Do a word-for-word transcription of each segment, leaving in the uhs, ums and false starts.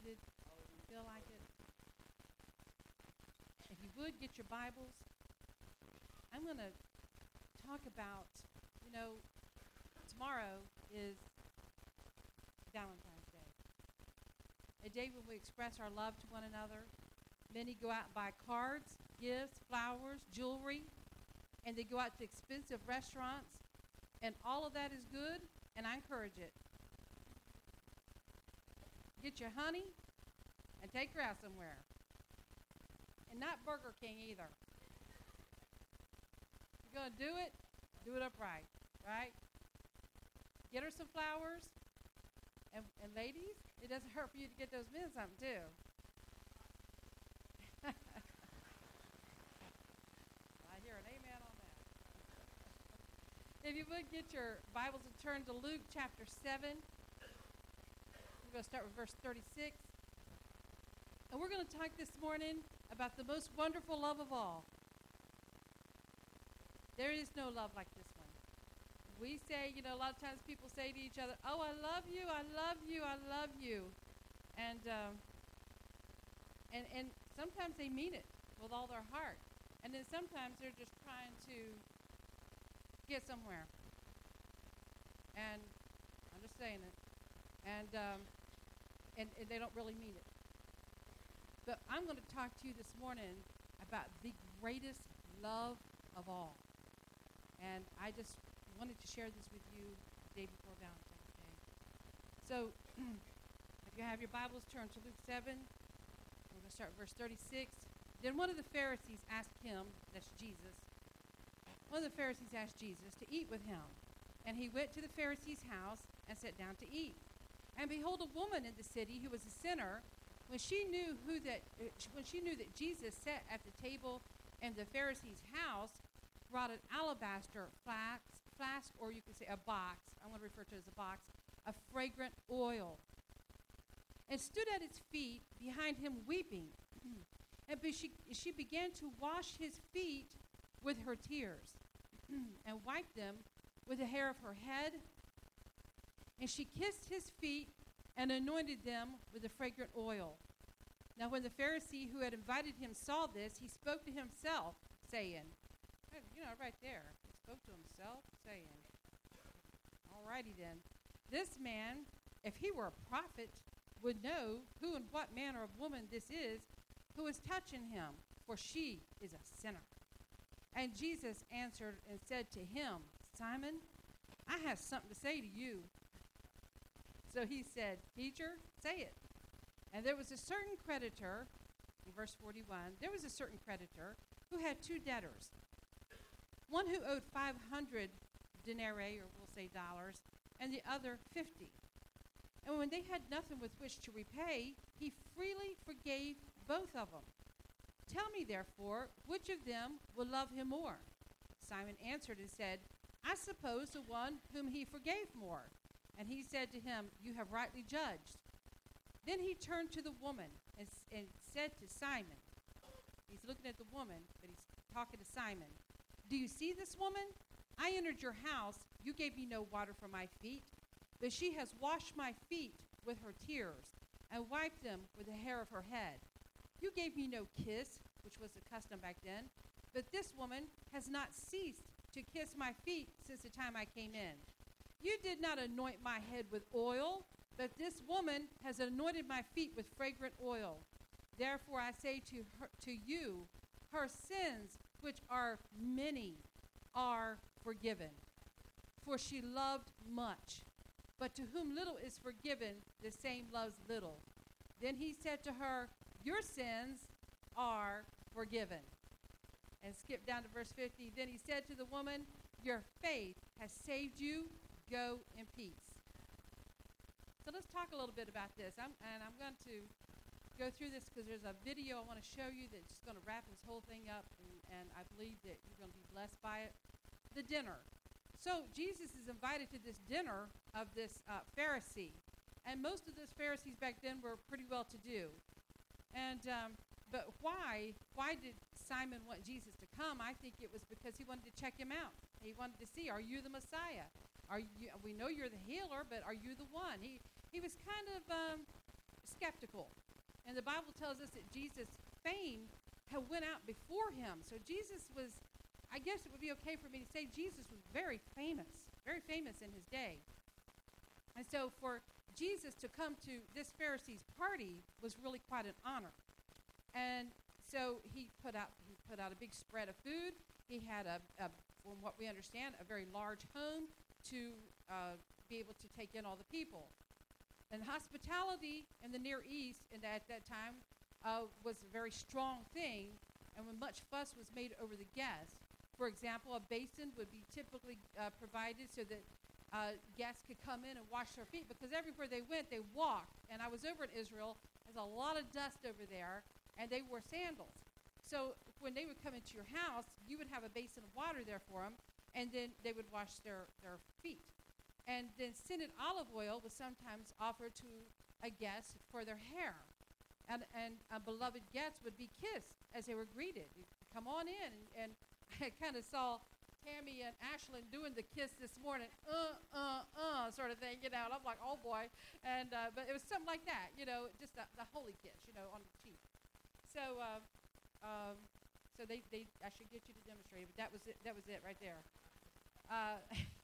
seated. You feel like it? If you would, get your Bibles. I'm going to talk about, you know, tomorrow is Valentine's Day, a day when we express our love to one another. Many go out and buy cards, gifts, flowers, jewelry, and they go out to expensive restaurants, and all of that is good, and I encourage it. Get your honey and take her out somewhere. And not Burger King either. If you're going to do it, do it upright, right? Get her some flowers. And, and ladies, it doesn't hurt for you to get those men something too. I hear an amen on that. If you would, get your Bibles and turn to Luke chapter seven. We're going to start with verse thirty-six. And we're going to talk this morning about the most wonderful love of all. There is no love like this one. We say, you know, a lot of times people say to each other, oh, I love you, I love you, I love you. And, um, and, and sometimes they mean it with all their heart. And then sometimes they're just trying to get somewhere. And I'm just saying it. And, um, and, and they don't really mean it. But I'm going to talk to you this morning about the greatest love of all. And I just wanted to share this with you the day before Valentine's Day. So if you have your Bibles, turn to Luke seven. We're going to start verse thirty-six. Then one of the Pharisees asked him, that's Jesus, one of the Pharisees asked Jesus to eat with him. And he went to the Pharisee's house and sat down to eat. And behold, a woman in the city who was a sinner, When she knew who that, when she knew that Jesus sat at the table in the Pharisee's house, brought an alabaster flask, flask, or you could say a box. I'm going to refer to it as a box of fragrant oil, and stood at his feet behind him weeping. And she she began to wash his feet with her tears, and wiped them with the hair of her head. And she kissed his feet and anointed them with the fragrant oil. Now when the Pharisee who had invited him saw this, he spoke to himself, saying, you know, right there, he spoke to himself, saying, all righty then, this man, if he were a prophet, would know who and what manner of woman this is who is touching him, for she is a sinner. And Jesus answered and said to him, Simon, I have something to say to you. So he said, Teacher, say it. And there was a certain creditor, in verse forty-one, there was a certain creditor who had two debtors. One who owed five hundred denarii, or we'll say dollars, and the other fifty. And when they had nothing with which to repay, he freely forgave both of them. Tell me, therefore, which of them will love him more? Simon answered and said, I suppose the one whom he forgave more. And he said to him, You have rightly judged. Then he turned to the woman and, and said to Simon, he's looking at the woman, but he's talking to Simon, Do you see this woman? I entered your house. You gave me no water for my feet, but she has washed my feet with her tears and wiped them with the hair of her head. You gave me no kiss, which was the custom back then, but this woman has not ceased to kiss my feet since the time I came in. You did not anoint my head with oil, but this woman has anointed my feet with fragrant oil. Therefore I say to her, to you, her sins, which are many, are forgiven. For she loved much. But to whom little is forgiven, the same loves little. Then he said to her, Your sins are forgiven. And skip down to verse fifty. Then he said to the woman, Your faith has saved you. Go in peace. So let's talk a little bit about this. I'm, and I'm going to go through this because there's a video I want to show you that's just going to wrap this whole thing up, and, and I believe that you're going to be blessed by it. The dinner. So Jesus is invited to this dinner of this uh, Pharisee, and most of those Pharisees back then were pretty well-to-do. And um, but why? Why did Simon want Jesus to come? I think it was because he wanted to check him out. He wanted to see, are you the Messiah? Are you? We know you're the healer, but are you the one? He he was kind of um, skeptical. And the Bible tells us that Jesus' fame had went out before him. So Jesus was, I guess it would be okay for me to say Jesus was very famous, very famous in his day. And so for Jesus to come to this Pharisee's party was really quite an honor. And so he put out he put out a big spread of food. He had a, a from what we understand, a very large home to uh, be able to take in all the people. And hospitality in the Near East and at that time uh, was a very strong thing, and when much fuss was made over the guests. For example, a basin would be typically uh, provided so that uh, guests could come in and wash their feet, because everywhere they went, they walked. And I was over in Israel. There's a lot of dust over there, and they wore sandals. So when they would come into your house, you would have a basin of water there for them, and then they would wash their, their feet. And then scented olive oil was sometimes offered to a guest for their hair. And, and a beloved guest would be kissed as they were greeted. You'd come on in. And, and I kind of saw Tammy and Ashlyn doing the kiss this morning, uh, uh, uh, sort of thing, you know. And I'm like, oh, boy. And uh, but it was something like that, you know, just the, the holy kiss, you know, on the cheek. So uh, um, so they, they, I should get you to demonstrate it, but that was it, that was it right there. Uh,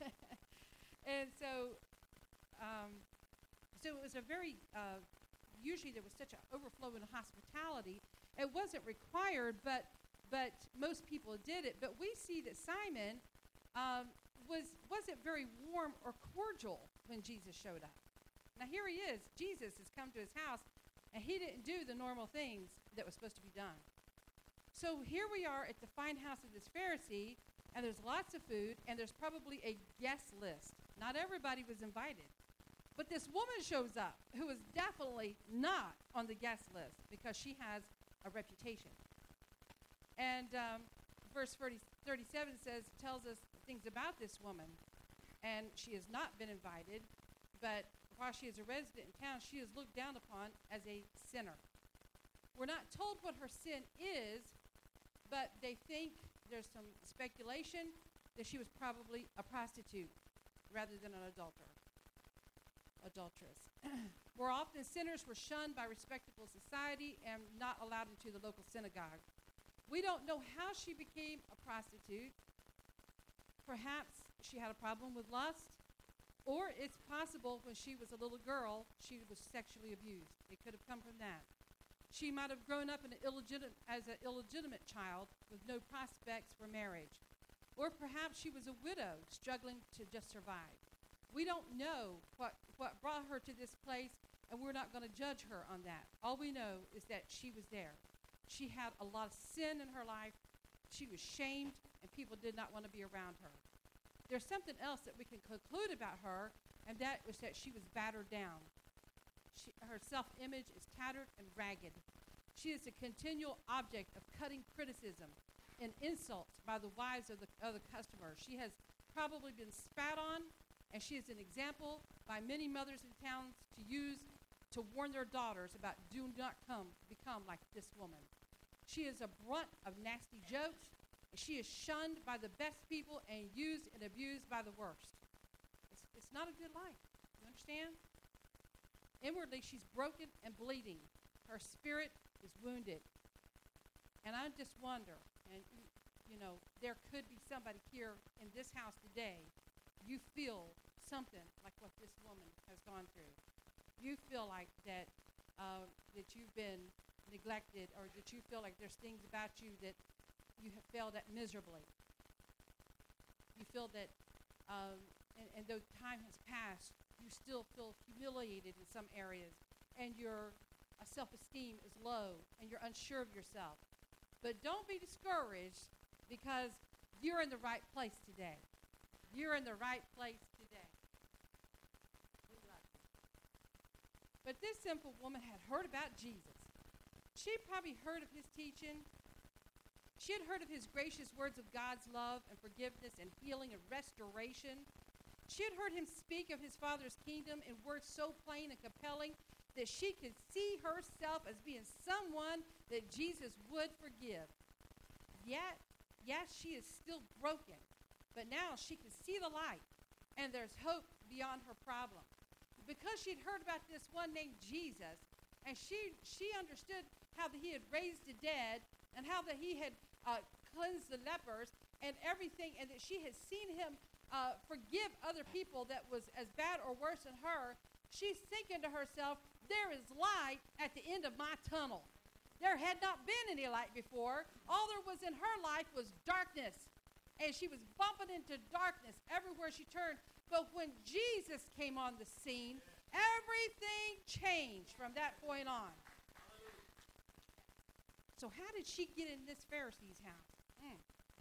and so, um, so it was a very, uh, usually there was such an overflow in hospitality. It wasn't required, but but most people did it. But we see that Simon um, was, wasn't very warm or cordial when Jesus showed up. Now here he is. Jesus has come to his house, and he didn't do the normal things that was supposed to be done. So here we are at the fine house of this Pharisee, and there's lots of food, and there's probably a guest list. Not everybody was invited. But this woman shows up who is definitely not on the guest list because she has a reputation. And um, verse thirty, thirty-seven says, tells us things about this woman. And she has not been invited, but while she is a resident in town, she is looked down upon as a sinner. We're not told what her sin is, but they think, there's some speculation, that she was probably a prostitute rather than an adulterer, adulteress. More often, sinners were shunned by respectable society and not allowed into the local synagogue. We don't know how she became a prostitute. Perhaps she had a problem with lust, or it's possible when she was a little girl, she was sexually abused. It could have come from that. She might have grown up in an illegitimate, as an illegitimate child with no prospects for marriage. Or perhaps she was a widow struggling to just survive. We don't know what, what brought her to this place, and we're not going to judge her on that. All we know is that she was there. She had a lot of sin in her life. She was shamed, and people did not want to be around her. There's something else that we can conclude about her, and that was that she was battered down. She, her self-image is tattered and ragged. She is a continual object of cutting criticism and insults by the wives of the other customers. She has probably been spat on, and she is an example by many mothers in towns to use to warn their daughters about do not come become like this woman. She is a brunt of nasty jokes, and she is shunned by the best people and used and abused by the worst. It's, it's not a good life. You understand? Inwardly, she's broken and bleeding. Her spirit is wounded. And I just wonder, and you know, there could be somebody here in this house today, you feel something like what this woman has gone through. You feel like that uh, that you've been neglected, or that you feel like there's things about you that you have failed at miserably. You feel that, um, and, and though time has passed, you still feel humiliated in some areas, and your uh, self-esteem is low, and you're unsure of yourself. But don't be discouraged, because you're in the right place today. You're in the right place today. We love you. But this simple woman had heard about Jesus. She probably heard of his teaching. She had heard of his gracious words of God's love and forgiveness and healing and restoration. She had heard him speak of his Father's kingdom in words so plain and compelling that she could see herself as being someone that Jesus would forgive. Yet, yes, she is still broken, but now she can see the light, and there's hope beyond her problem. Because she'd heard about this one named Jesus, And she she understood how that he had raised the dead and how that he had uh, cleansed the lepers and everything, and that she had seen him uh, forgive other people that was as bad or worse than her. She's thinking to herself, there is light at the end of my tunnel. There had not been any light before. All there was in her life was darkness. And she was bumping into darkness everywhere she turned. But when Jesus came on the scene, everything changed from that point on. So how did she get in this Pharisee's house? Mm.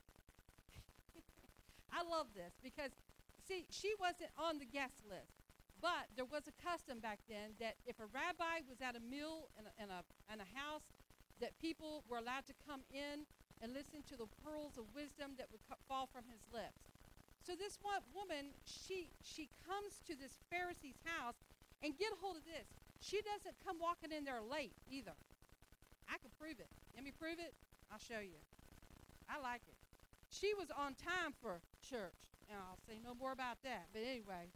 I love this because, see, she wasn't on the guest list. But there was a custom back then that if a rabbi was at a meal in a, in a, in a house, that people were allowed to come in and listen to the pearls of wisdom that would co- fall from his lips. So this one woman, she she comes to this Pharisee's house, and get hold of this. She doesn't come walking in there late either. I can prove it. Let me prove it. I'll show you. I like it. She was on time for church. And I'll say no more about that. But anyway.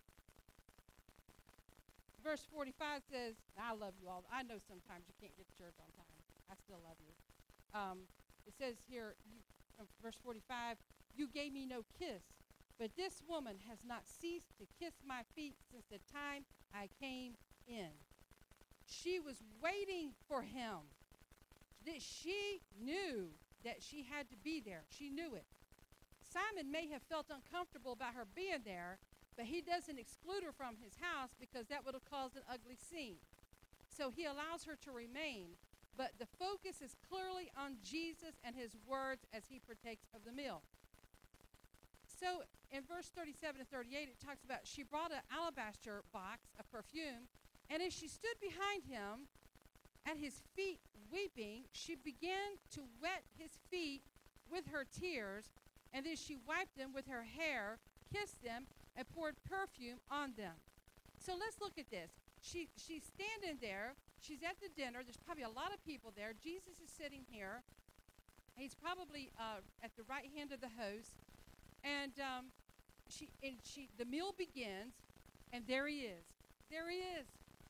Verse forty-five says, I love you all. I know sometimes you can't get to church on time. I still love you. Um, it says here, you, uh, verse forty-five, you gave me no kiss, but this woman has not ceased to kiss my feet since the time I came in. She was waiting for him. That she knew that she had to be there. She knew it. Simon may have felt uncomfortable about her being there, but he doesn't exclude her from his house because that would have caused an ugly scene. So he allows her to remain, but the focus is clearly on Jesus and his words as he partakes of the meal. So in verse thirty-seven and thirty-eight, it talks about she brought an alabaster box of perfume, and as she stood behind him at his feet weeping, she began to wet his feet with her tears, and then she wiped them with her hair, kissed them, and poured perfume on them. So let's look at this. She she's standing there. She's at the dinner. There's probably a lot of people there. Jesus is sitting here. He's probably uh, at the right hand of the host, and um, she and she the meal begins, and there he is. There he is.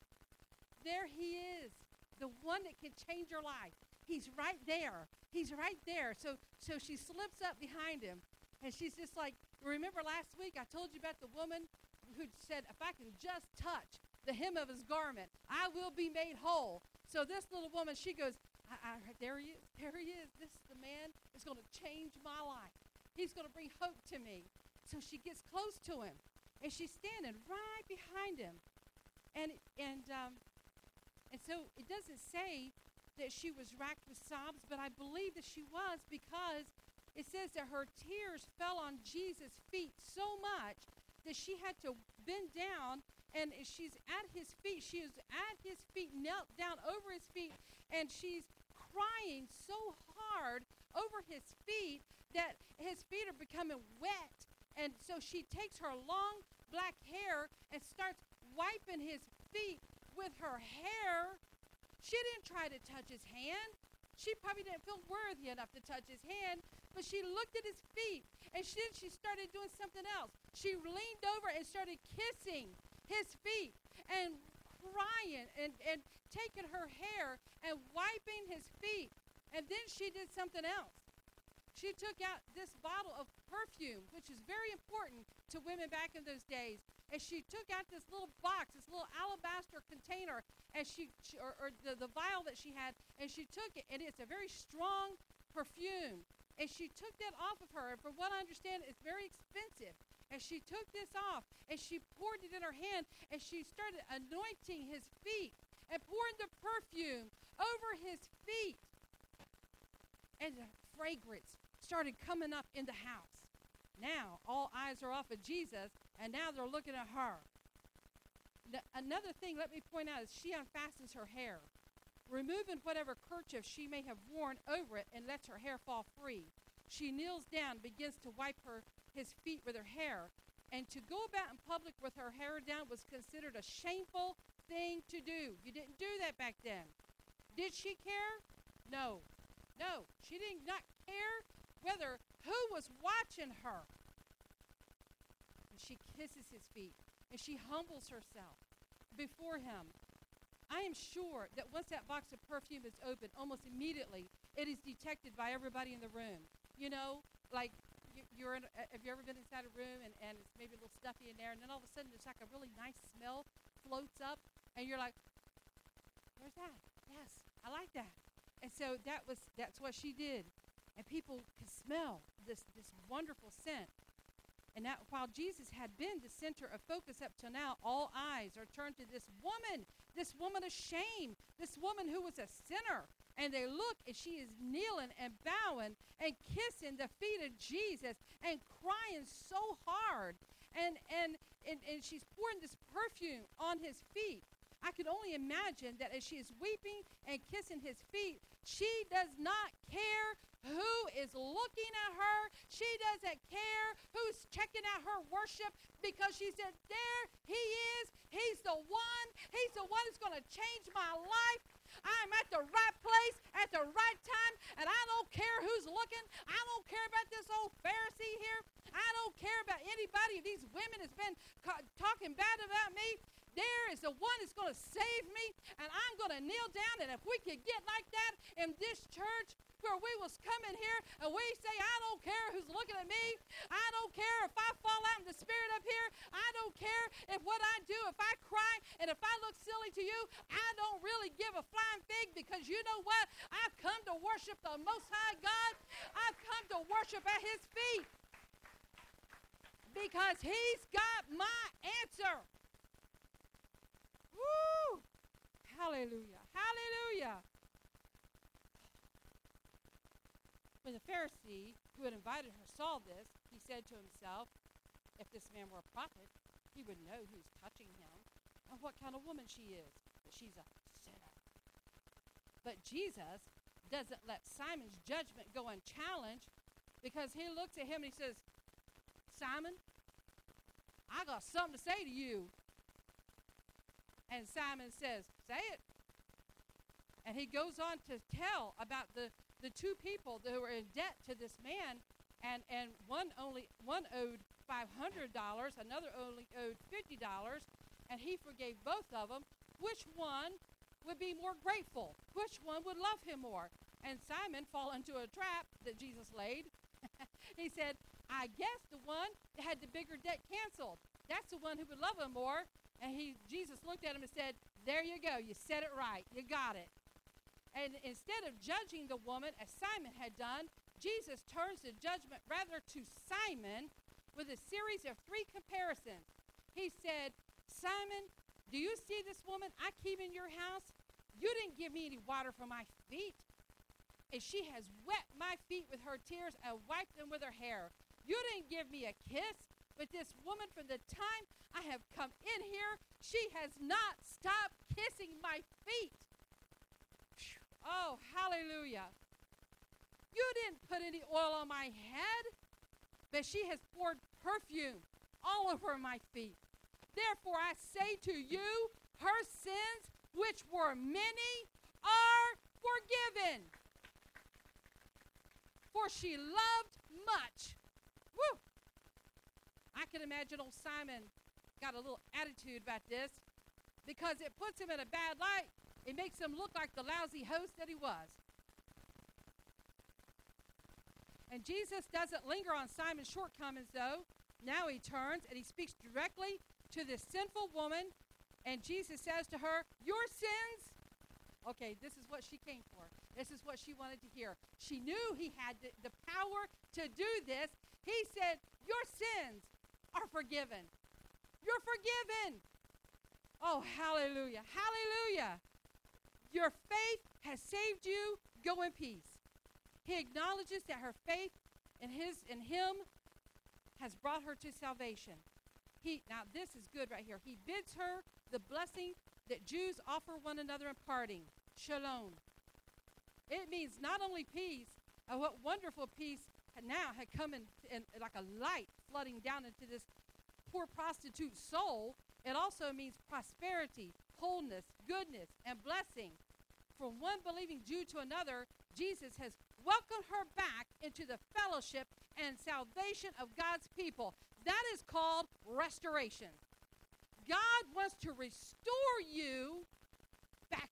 There he is. The one that can change your life. He's right there. He's right there. So so she slips up behind him. And she's just like, remember last week I told you about the woman who said, if I can just touch the hem of his garment, I will be made whole. So this little woman, she goes, I, I, there he is, there he is. This is the man that's going to change my life. He's going to bring hope to me. So she gets close to him, and she's standing right behind him. And and um, and so it doesn't say that she was racked with sobs, but I believe that she was because it says that her tears fell on Jesus' feet so much that she had to bend down, and she's at his feet. She is at his feet, knelt down over his feet, and she's crying so hard over his feet that his feet are becoming wet. And so she takes her long black hair and starts wiping his feet with her hair. She didn't try to touch his hand. She probably didn't feel worthy enough to touch his hand, but she looked at his feet, and she, then she started doing something else. She leaned over and started kissing his feet and crying and, and taking her hair and wiping his feet. And then she did something else. She took out this bottle of perfume, which is very important to women back in those days. And she took out this little box, this little alabaster container, and she, she or, or the, the vial that she had, and she took it, and it's a very strong perfume. And she took that off of her, and from what I understand, it's very expensive. And she took this off, and she poured it in her hand, and she started anointing his feet and pouring the perfume over his feet. And the fragrance started coming up in the house. Now, all eyes are off of Jesus, and now they're looking at her. The, another thing, let me point out, is she unfastens her hair, removing whatever kerchief she may have worn over it, and lets her hair fall free. She kneels down, begins to wipe her his feet with her hair, and to go about in public with her hair down was considered a shameful thing to do. You didn't do that back then. Did she care? No. No, she did not care whether who was watching her. And she kisses his feet, and she humbles herself before him. I I am sure that once that box of perfume is opened, almost immediately, it is detected by everybody in the room. You know, like you, you're in, uh, have you ever been inside a room and, and it's maybe a little stuffy in there, and then all of a sudden there's like a really nice smell floats up, and you're like, where's that? Yes, I like that. And so that was that's what she did. And people could smell this, this wonderful scent. And now, while Jesus had been the center of focus up till now, all eyes are turned to this woman, this woman of shame, this woman who was a sinner. And they look, and she is kneeling and bowing and kissing the feet of Jesus and crying so hard. And, and, and, and she's pouring this perfume on his feet. I can only imagine that as she is weeping and kissing his feet, she does not care who is looking at her. She doesn't care who's checking out her worship, because she said, there he is. He's the one. He's the one who's going to change my life. I'm at the right place at the right time, and I don't care who's looking. I don't care about this old Pharisee here. I don't care about anybody. These women has been ca- talking bad about me. There is the one that's going to save me, and I'm going to kneel down. And if we could get like that in this church, where we was coming here and we say, I don't care who's looking at me. I don't care if I fall out in the spirit up here. I don't care if what I do, if I cry, and if I look silly to you. I don't really give a flying fig, because you know what? I've come to worship the Most High God. I've come to worship at his feet, because he's got my answer. Woo! Hallelujah. Hallelujah. When the Pharisee who had invited her saw this, he said to himself, if this man were a prophet, he would know who's touching him and what kind of woman she is, that she's a sinner. But Jesus doesn't let Simon's judgment go unchallenged, because he looks at him and he says, Simon, I got something to say to you. And Simon says, say it. And he goes on to tell about the, the two people that were in debt to this man, and, and one only one owed five hundred dollars, another only owed fifty dollars, and he forgave both of them. Which one would be more grateful? Which one would love him more? And Simon fell into a trap that Jesus laid. He said, I guess the one that had the bigger debt canceled. That's the one who would love him more. And he, Jesus looked at him and said, there you go. You said it right. You got it. And instead of judging the woman as Simon had done, Jesus turns the judgment rather to Simon with a series of three comparisons. He said, Simon, do you see this woman I keep in your house? You didn't give me any water for my feet, and she has wet my feet with her tears and wiped them with her hair. You didn't give me a kiss, but this woman, from the time I have come in here, she has not stopped kissing my feet. Oh, hallelujah. You didn't put any oil on my head, but she has poured perfume all over my feet. Therefore, I say to you, her sins, which were many, are forgiven. For she loved much. Woo! I can imagine old Simon got a little attitude about this, because it puts him in a bad light. It makes him look like the lousy host that he was. And Jesus doesn't linger on Simon's shortcomings, though. Now he turns and he speaks directly to this sinful woman. And Jesus says to her, your sins. Okay, this is what she came for. This is what she wanted to hear. She knew he had the, the power to do this. He said, your sins are forgiven. You're forgiven. Oh, hallelujah. Hallelujah. Your faith has saved you. Go in peace. He acknowledges that her faith in his in him has brought her to salvation. He now this is good right here. He bids her the blessing that Jews offer one another in parting. Shalom. It means not only peace, and what wonderful peace now had come in, in like a light flooding down into this poor prostitute soul. It also means prosperity, wholeness, goodness, and blessing. From one believing Jew to another, Jesus has welcomed her back into the fellowship and salvation of God's people. That is called restoration. God wants to restore you back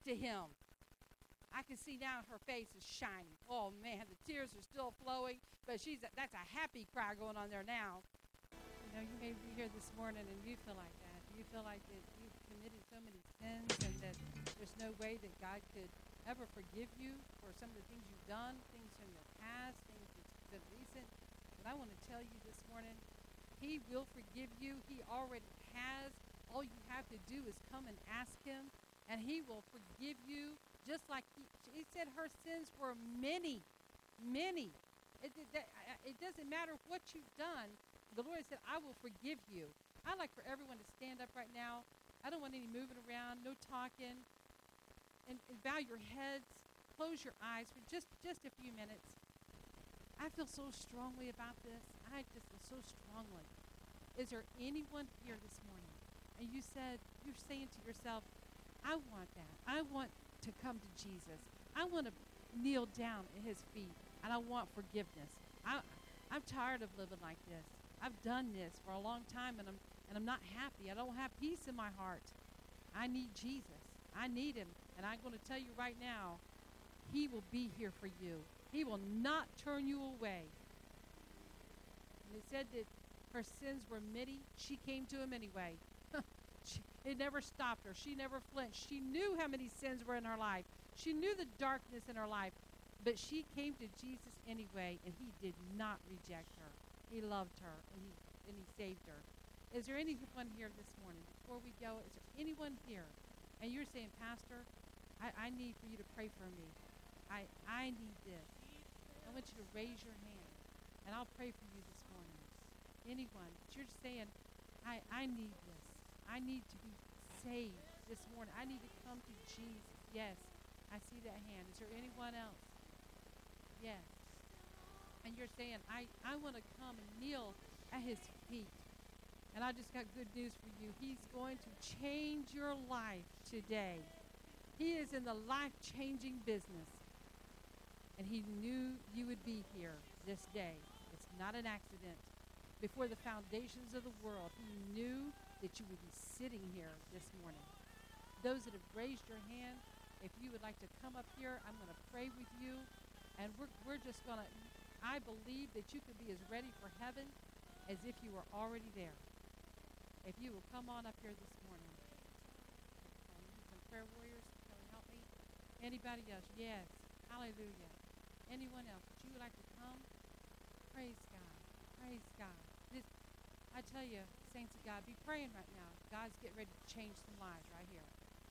to him. I can see now her face is shining. Oh, man, the tears are still flowing, but she's a, that's a happy cry going on there now. You know, you may be here this morning and you feel like that. You feel like that you've committed so many sins and that there's no way that God could ever forgive you for some of the things you've done, things from your past, things that's been recent. But I want to tell you this morning, he will forgive you. He already has. All you have to do is come and ask him, and he will forgive you. Just like he, he said her sins were many, many. It, it, it doesn't matter what you've done. The Lord said, I will forgive you. I'd like for everyone to stand up right now. I don't want any moving around, no talking. And, and bow your heads. Close your eyes for just, just a few minutes. I feel so strongly about this. I just feel so strongly. Is there anyone here this morning? And you said, you're saying to yourself, I want that. I want to come to Jesus. I want to kneel down at his feet, and I want forgiveness. I, I'm tired of living like this. I've done this for a long time, and I'm and I'm not happy. I don't have peace in my heart. I need Jesus. I need him, and I'm going to tell you right now, he will be here for you. He will not turn you away. And it said that her sins were many. She came to him anyway. She, it never stopped her. She never flinched. She knew how many sins were in her life. She knew the darkness in her life. But she came to Jesus anyway, and he did not reject her. He loved her, and he, and he saved her. Is there anyone here this morning? Before we go, is there anyone here? And you're saying, Pastor, I, I need for you to pray for me. I, I need this. I want you to raise your hand, and I'll pray for you this morning. Anyone, but you're saying, I, I need this. I need to be saved this morning. I need to come to Jesus. Yes, I see that hand. Is there anyone else? Yes. And you're saying, I, I want to come and kneel at his feet. And I just got good news for you. He's going to change your life today. He is in the life-changing business. And he knew you would be here this day. It's not an accident. Before the foundations of the world, he knew that you would be sitting here this morning. Those that have raised your hand, if you would like to come up here, I'm going to pray with you. And we're, we're just going to, I believe that you could be as ready for heaven as if you were already there. If you will come on up here this morning. Some prayer warriors, come and help me. Anybody else? Yes. Hallelujah. Anyone else? Would you like to come? Praise God. Praise God. This, I tell you, saints of God, be praying right now. God's getting ready to change some lives right here.